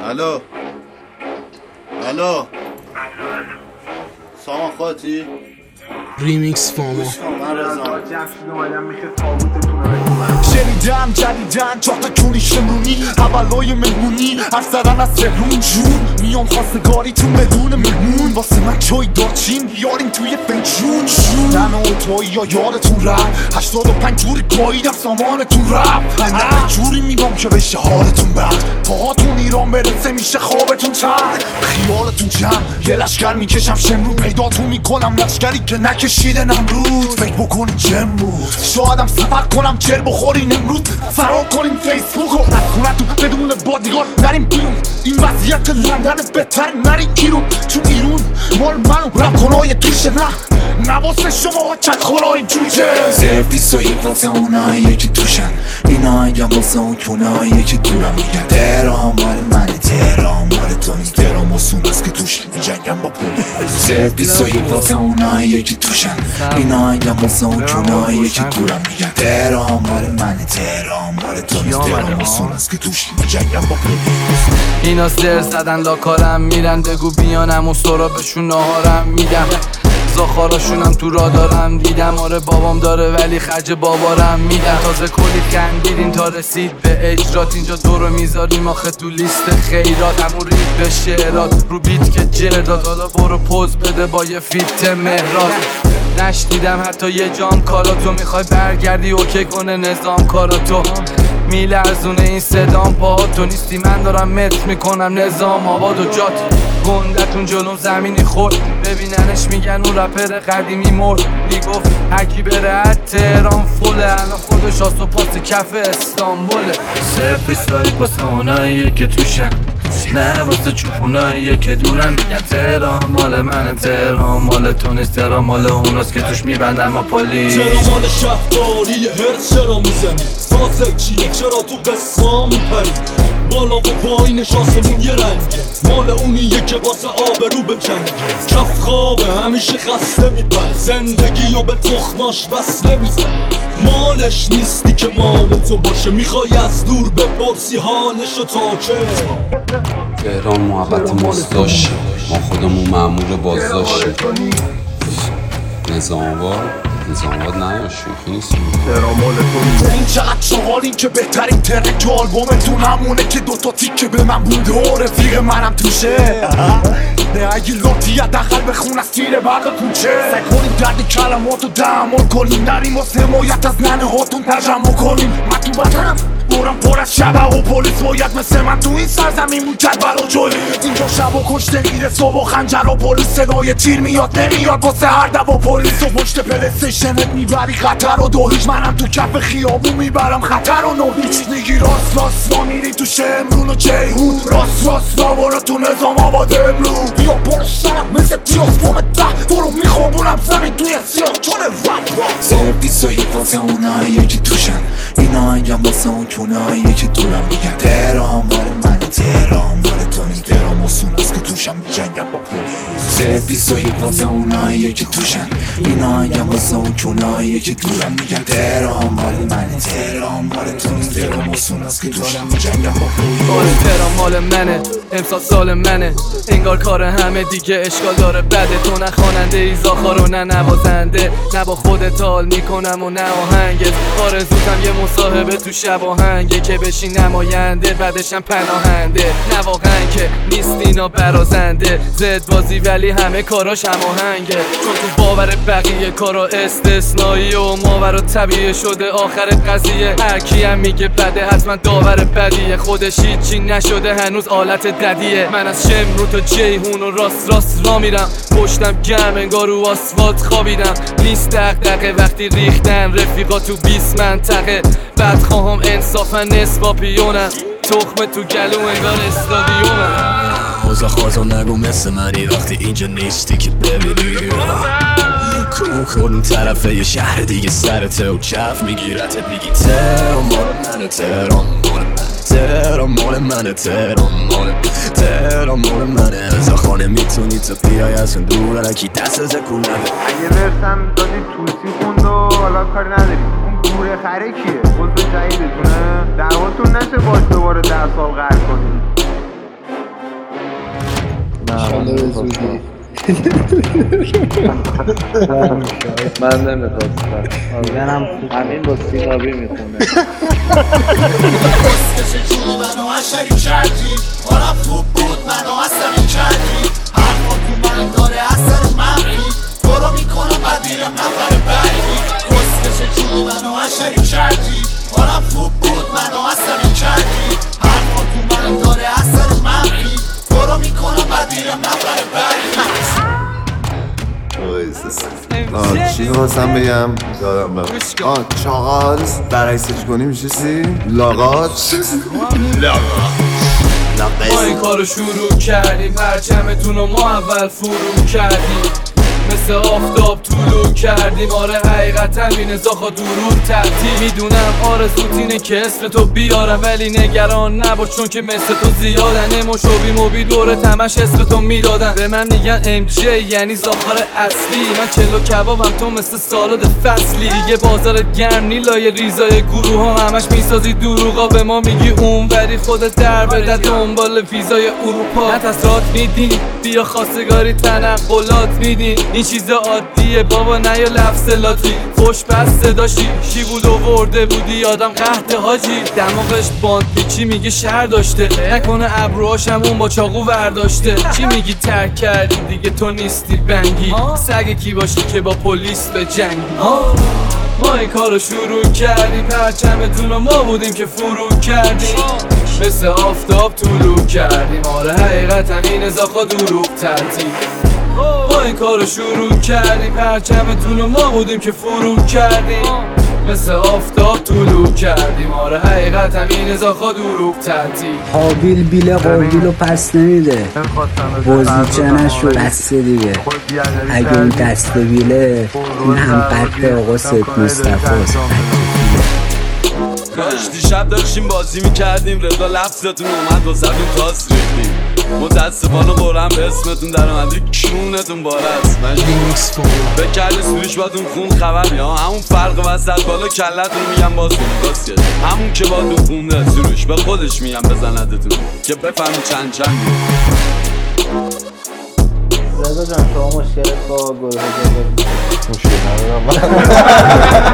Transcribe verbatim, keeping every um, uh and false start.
الو الو سامان خاطی ریمیکس فاما شنیدم جدیدن چهار تا کونی شمرونی اولای مهمونی هر زدن از تهرون جون میام خواستگاریتون بدون مهمون واسه من چای دارچین بیارین توی فنجون جون دم اوتوی یا یادتون رفت هشتاد و پنج جوری گاییدم سامانتون رفت نه جوری میگم که بشه حالتون بد پاهاتون ایران برسه میشه خوابتون چند خیالتون جمع یه لشگر میکشم شمرون پیداتون میکنم لشگری که نکشیده نمرود فکر بکنین جم بود شایدم سفر کنم چر بخورین امروز فرار کنیم فیسبوک رو نکنتون بدون بادیگارد نریم بیرون این وضعیت لندن بهتر نریم ایرون چون ایرون مال منو رب کنای توشه نه نواسه شما چند خورای جوجه سرپیس و این واسه اونایی که توشن اینا هم واسه اون کونایی که دورم میگن تهران مال منه تهران مال تو نیست تهران واسون است که توش میجنگم با پولیس سرپیس و این واسه اونایی که توشن اینا هم واسه اون کونایی که دورم میگن تهران مال منه تهران مال تو نیست تهران واسون است که توش میجنگم با پولیس اینا زر زدن لاکارم میرن بگو بیانم و سرابشون نهارم میدم زاخاراشونم تو را دارم دیدم آره بابام داره ولی خرج بابارم میدم تازه کلی خندیدین تا رسید به اجرات اینجا دورو میذاریم آخه تو لیست خیرات همون رید به شعرات رو بیت که جرداد حالا برو پوز بده با یه فیت مهرات نشنیدم حتی یه جام کاراتو میخوای برگردی اوکی کنه نظام کاراتو میلرزونه این صدام پاهاتو نیستی من دارم متر میکنم نظام آباد و جات گندتون جلوم زمینی خورد ببیننش میگن اون رپر قدیمی مرد میگفت هرکی بره از تهران فله الان خودش آس و پاس کف استانبوله سرپیسایی واسه اوناییه که توشن نه واسه چوپوناییه که دورن میگن تهران مال من تهران مال تو نیست تهران مال اوناست که توش میبندن ما پلیس چرا مال شهرداری هرس چرا میزنی سازه چیه چرا تو قصه میپری بالا و پایینش آسمون یه رنگه مال اونیه که واسه آبرو بجنگه کف خوابه همیشه خسته میپره زندگی و به تخماش وصله میزن مالش نیستی که مال تو باشه میخوای از دور بپرسی حالشو تا که تهران محبت ماست داشت ما خودمون مأمور بازداشتیم نظام آباد نظام آباد نه یا شوخی نیست این چقدر شغالین که بهترین ترک که آلبومتون همونه که دوتا تیکه به من بوده و رفیق منم توشه نه اگه لطی حداقل بخون از تیر برق کوچه سعی کنیم درد کلماتو تحمل کنیم نریم واسه حمایت از ننه هاتون تجمع کنیم من تو بدنم دورم پر از شبه و پلیس باید مثل من تو این سرزمین موکد بلا جوی اینجا شب و کشته میره صبح و خنجر و پلیس صدای تیر میاد نمیاد واسه هر دو و پلیس و پشت پلیستیشنت میبری خطر و دو هیچ منم تو کف خیابون میبرم خطر و نو هیچ میگی راست راست را میری تو شمرون و جیهون راست راست را برو تو نظام آباد امرون بیا برو سرم مثل پیاز بوم ده برو میخوابونم زمین توی سیاه چون رپ رپ سرپیسایی واسه اوناییه که توشن اینا هم واسه اون کوناییه که دورم میگن تهران مال منه تهران مال تو نیست تهران واسون است که توشم میجنگم با پلیس سرپیسایی واسه اوناییه که توشن اینا هم واسه اون کوناییه که دورم میگن تهران مال منه تهران مال تو نیست تهران واسون است که توشم میجنگم با پلیس تهران مال منه امسال سال منه انگار کار همه دیگه اشکال داره بده تو نه خواننده ای زاخار و نه نوازنده نه با خودت حال میکنم و نه آهنگت آرزوتم یه مصاحبه تو شب آهنگه که بشی نماینده بعدشم پناهنده نه واقعا که نیست اینا برازنده زد بازی ولی همه کاراش هم آهنگه چون تو باور بقیه کارا استثنایی و ماورا طبیعه شده آخر قضیه هر کی هم میگه بده حتما داور بدیه خودش هیچی نشده هنوز آلت ددیه من از شمرون تا جیهون و راست راست را میرم پشتم گم انگار رو آسفالت خوابیدم نیست دغدغه وقتی ریختن رفیقا تو بیست منطقه بعد خواهم انصافا نصفا پیونم تخمه تو گلو انگار استادیومم موزا خوازا نگو مثل منی وقتی اینجا نیستی که ببینی کون کن طرفه یه شهر دیگه سرته و چف میگیرتت میگی تهران مال منه تهران مال منه تهران مال منه تهران مال تهران مال منه از خانه میتونی تا بیای از اون دور الکی دست از کولنه اگه ورسم دادی توسی خوند و حالا کاری نداریم اون گوره خره کیه؟ عضو جدیدتونه؟ دعواتون نشه باش دوباره در سال غرق کنیم حالا به زودی من نمیخواستم منم همین با سینابی میخونه کسکش جون منو عشقی کردی حالم خوب بود منو عصبی کردی حرفا تو من داره اثر منفی برو میکنم بعد میرم نفر بعدی کسکش جون منو عشقی کردی حالم خوب بود منو عصبی کردی حرفا تو من داره اثر منفی برو میکنم بعد میرم نفر بعدی آه چی خواستم بگم دارم بگم آه چاقال برعکسش کنی میشه سی؟ لاغات ما این کارو شروع کردیم پرچمتون رو ما اول فرو کردیم مثل آفتاب طولو کردیم آره حقیقتا این زاخا درود ترتیب میدونم آرزوت اینه که اسم تو بیارم ولی نگران نباش چون که مثل تو زیادن امو شوبی موبی دوره تمش اسم تو میدادن به من میگن ام جی یعنی زاخار اصلی من چلو کبابم تو مثل سالاد فصلی دیگه بازارت گرم نیلای ریزای گروه ها همش میسازی دروغا به ما میگی اون ولی خودت در بده دنبال ویزای اروپا نتسرات میدین بیا خواستگاری تنقلات میدین این چیز عادیه بابا نه یا لفظلاتی خوش پس صداشی چی بود و ورده بودی یادم قهد حاجی دماغش باند پیچی میگه شهر داشته نکنه ابروهاشم اون با چاقو ورداشته چی میگی ترک کردی دیگه تو نیستی بنگی سگ کی باشی که با پلیس به جنگی ما این کارو شروع کردیم پرچمتون و ما بودیم که فرو کردیم مثل آفتاب طولو کردیم آره حقیقتا این زاخا دروغ ترتیب ما این کارو شروع کردیم پرچمتون و ما بودیم که فرو کردیم مثل آفتاب طولو کردیم آره حقیقتا این زاخا دروغ ترتیب قابیل بیل قابیل رو پس نمیده بازیچنش رو بسته دیگه اگه این دسته بیله این هم قد آقا سید مصطفی کاش دیشب داشتیم بازی میکردیم رضا لفظتون اومد و زدون تاس ریختیم متاسفانه قرم به اسمتون در اومدی کونتون باره است من به کل سوریش باتون خون خبر یا همون فرق وسط بالا کلتون میگم باز کنی همون که باتون خونده سروش به خودش میگم بزندتون که بفهمی چند چندی رضا جان شما مشکلت با گروه جزایی مشکل ندارم